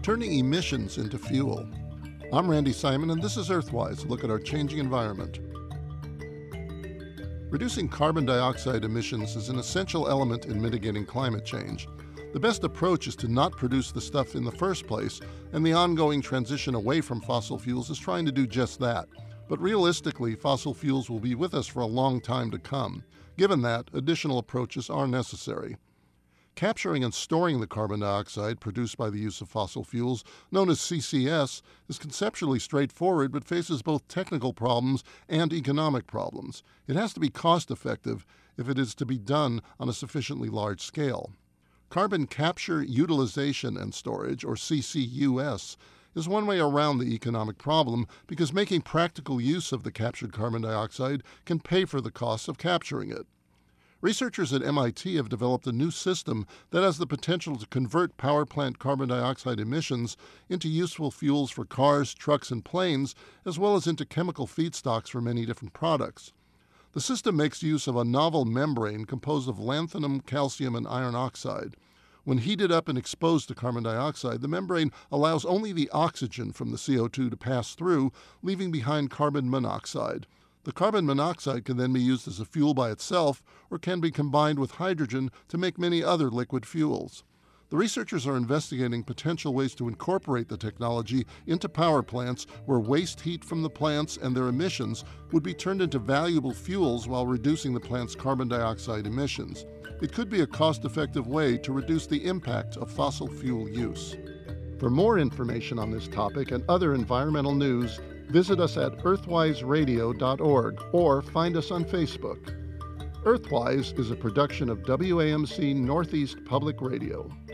turning emissions into fuel. I'm Randy Simon, and this is Earthwise, a look at our changing environment. Reducing carbon dioxide emissions is an essential element in mitigating climate change. The best approach is to not produce the stuff in the first place, and the ongoing transition away from fossil fuels is trying to do just that. But realistically, fossil fuels will be with us for a long time to come. Given that, additional approaches are necessary. Capturing and storing the carbon dioxide produced by the use of fossil fuels, known as CCS, is conceptually straightforward but faces both technical problems and economic problems. It has to be cost-effective if it is to be done on a sufficiently large scale. Carbon capture, utilization, and storage, or CCUS, is one way around the economic problem because making practical use of the captured carbon dioxide can pay for the costs of capturing it. Researchers at MIT have developed a new system that has the potential to convert power plant carbon dioxide emissions into useful fuels for cars, trucks, and planes, as well as into chemical feedstocks for many different products. The system makes use of a novel membrane composed of lanthanum, calcium, and iron oxide. When heated up and exposed to carbon dioxide, the membrane allows only the oxygen from the CO2 to pass through, leaving behind carbon monoxide. The carbon monoxide can then be used as a fuel by itself or can be combined with hydrogen to make many other liquid fuels. The researchers are investigating potential ways to incorporate the technology into power plants where waste heat from the plants and their emissions would be turned into valuable fuels while reducing the plant's carbon dioxide emissions. It could be a cost-effective way to reduce the impact of fossil fuel use. For more information on this topic and other environmental news, visit us at earthwiseradio.org or find us on Facebook. Earthwise is a production of WAMC Northeast Public Radio.